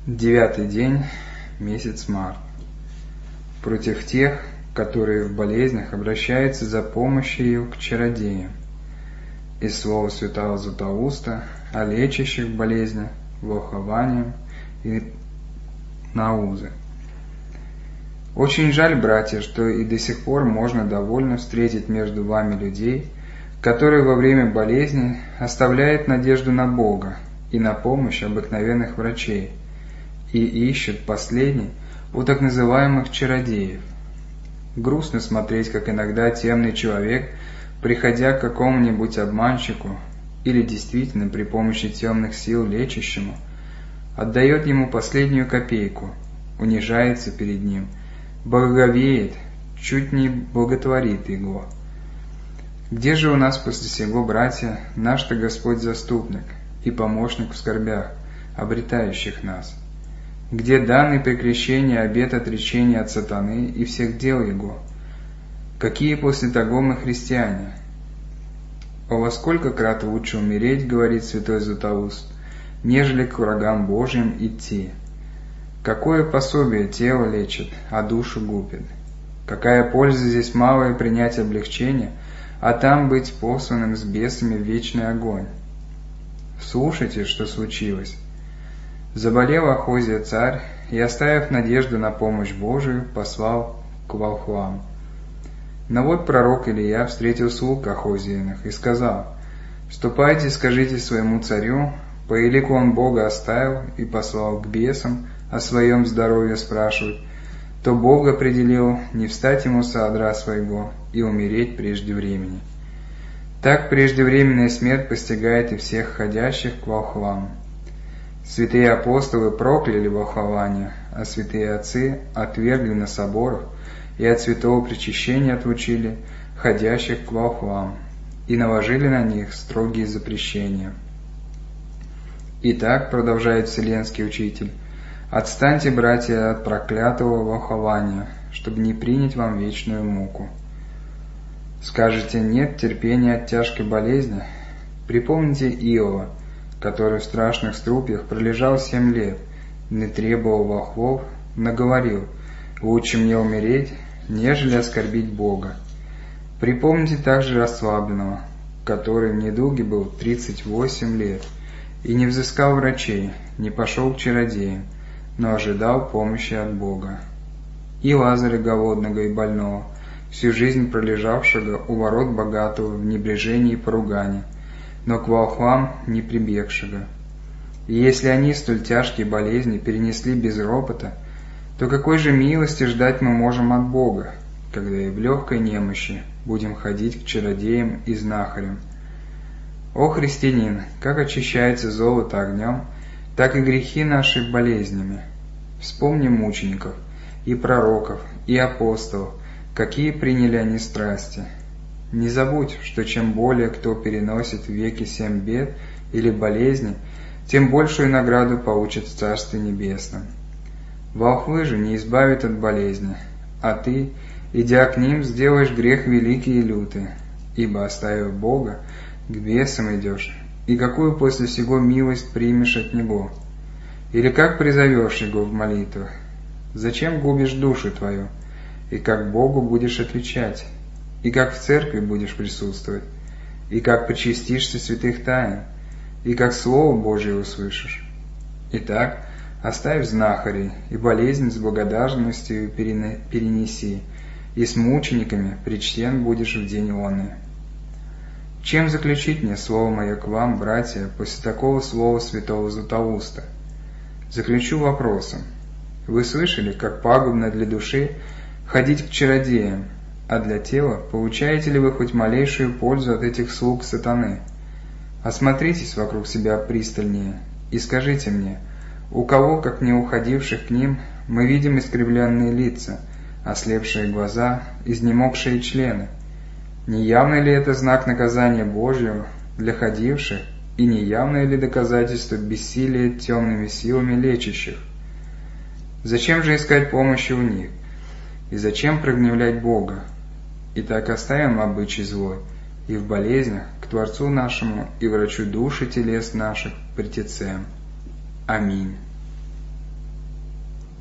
9-й день, месяц март. Против тех, которые в болезнях обращаются за помощью к чародеям. Из слова святого Златоуста о лечащих болезнях, волхованием и наузы. Очень жаль, братья, что и до сих пор можно довольно встретить между вами людей, которые во время болезни оставляют надежду на Бога и на помощь обыкновенных врачей, и ищут последний у так называемых чародеев. Грустно смотреть, как иногда темный человек, приходя к какому-нибудь обманщику или действительно при помощи темных сил лечащему, отдает ему последнюю копейку, унижается перед ним, благоговеет, чуть не благотворит его. Где же у нас после сего, братья, наш-то Господь заступник и помощник в скорбях, обретающих нас? Где данный при крещении обет отречения от сатаны и всех дел его? Какие после того мы христиане? О, во сколько крат лучше умереть, говорит святой Златоуст, нежели к врагам Божьим идти. Какое пособие тело лечит, а душу губит? Какая польза здесь малое принять облегчение, а там быть посланным с бесами в вечный огонь? Слушайте, что случилось. Заболел Ахозия царь, и, оставив надежду на помощь Божию, послал к волхвам. Но вот пророк Илия встретил слуг Ахозииных и сказал: «Ступайте, скажите своему царю, по елику он Бога оставил и послал к бесам о своем здоровье спрашивать, то Бог определил не встать ему со одра своего и умереть прежде времени». Так преждевременная смерть постигает и всех ходящих к волхвам. Святые апостолы прокляли волхвование, а святые отцы отвергли на соборах и от святого причащения отлучили ходящих к волхвам и наложили на них строгие запрещения. Итак, продолжает Вселенский Учитель, отстаньте, братья, от проклятого волхвования, чтобы не принять вам вечную муку. Скажете, нет терпения от тяжкой болезни? Припомните Иова, который в страшных струпьях пролежал 7 лет, не требовал волхвов, но говорил: «Лучше мне умереть, нежели оскорбить Бога». Припомните также расслабленного, который в недуге был 38 лет, и не взыскал врачей, не пошел к чародеям, но ожидал помощи от Бога. И Лазаря голодного и больного, всю жизнь пролежавшего у ворот богатого в небрежении и поругании, но к волхвам не прибегшего. И если они столь тяжкие болезни перенесли без ропота, то какой же милости ждать мы можем от Бога, когда и в легкой немощи будем ходить к чародеям и знахарям? О, христианин, как очищается золото огнем, так и грехи наши болезнями. Вспомни мучеников, и пророков, и апостолов, какие приняли они страсти. Не забудь, что чем более кто переносит в веки 7 бед или болезней, тем большую награду получит в Царстве Небесном. Волхвы же не избавят от болезни, а ты, идя к ним, сделаешь грех великий и лютый, ибо, оставив Бога, к бесам идешь, и какую после сего милость примешь от Него? Или как призовешь Его в молитвах? Зачем губишь душу твою? И как Богу будешь отвечать? И как в церкви будешь присутствовать? И как причастишься святых тайн? И как Слово Божие услышишь? Итак, оставь знахарей, и болезнь с благодарностью перенеси, и с мучениками причтен будешь в день оный. Чем заключить мне слово мое к вам, братья, после такого слова святого Златоуста? Заключу вопросом. Вы слышали, как пагубно для души ходить к чародеям, а для тела получаете ли вы хоть малейшую пользу от этих слуг сатаны? Осмотритесь вокруг себя пристальнее и скажите мне, у кого, как не уходивших к ним, мы видим искривленные лица, ослепшие глаза, изнемогшие члены? Не явный ли это знак наказания Божьего для ходивших, и не явное ли доказательство бессилия темными силами лечащих? Зачем же искать помощи у них? И зачем прогневлять Бога? Итак, оставим обычай злой, и в болезнях к Творцу нашему и врачу души телес наших притецем. Аминь.